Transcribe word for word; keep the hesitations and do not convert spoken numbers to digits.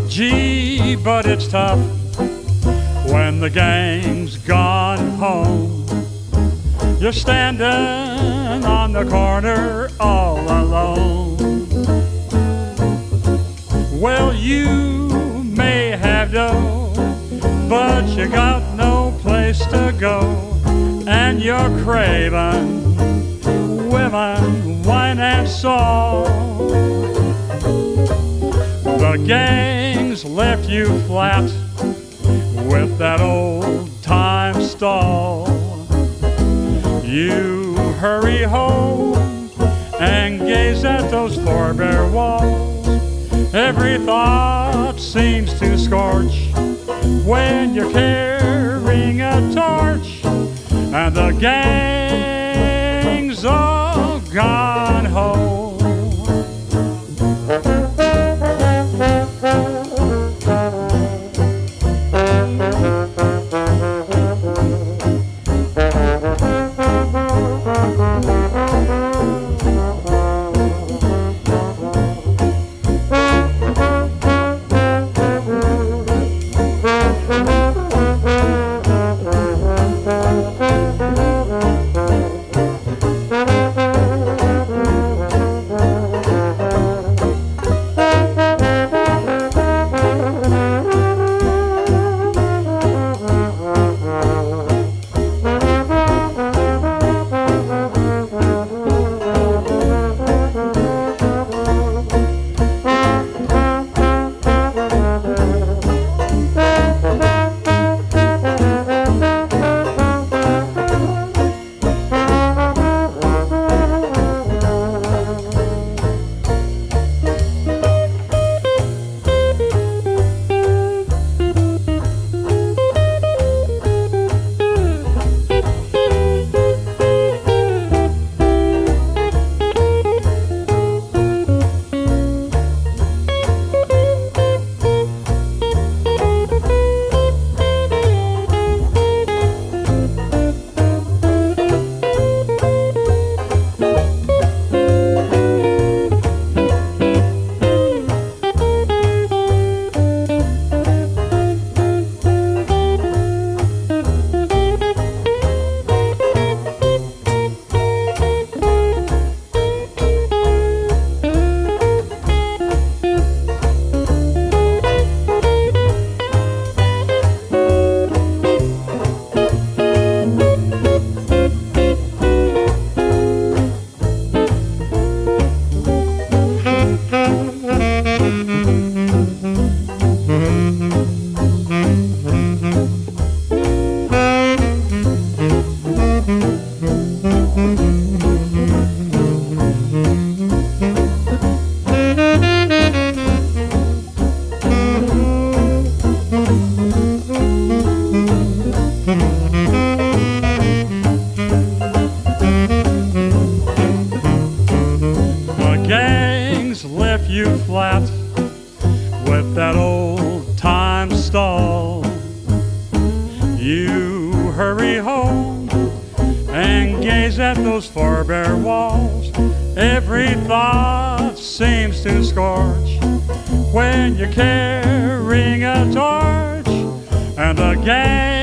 Gee, but it's tough when the gang's gone home. You're standing on the corner all alone. Well, you may have dough, but you got no place to go, and you're craving women, wine and song. The gang's left you flat with that old-time stall. You hurry home and gaze at those four bare walls. Every thought seems to scorch when you're carrying a torch, and the gang's all gone home. Left you flat with that old-time stall. You hurry home and gaze at those four bare walls. Every thought seems to scorch when you're carrying a torch, and the gang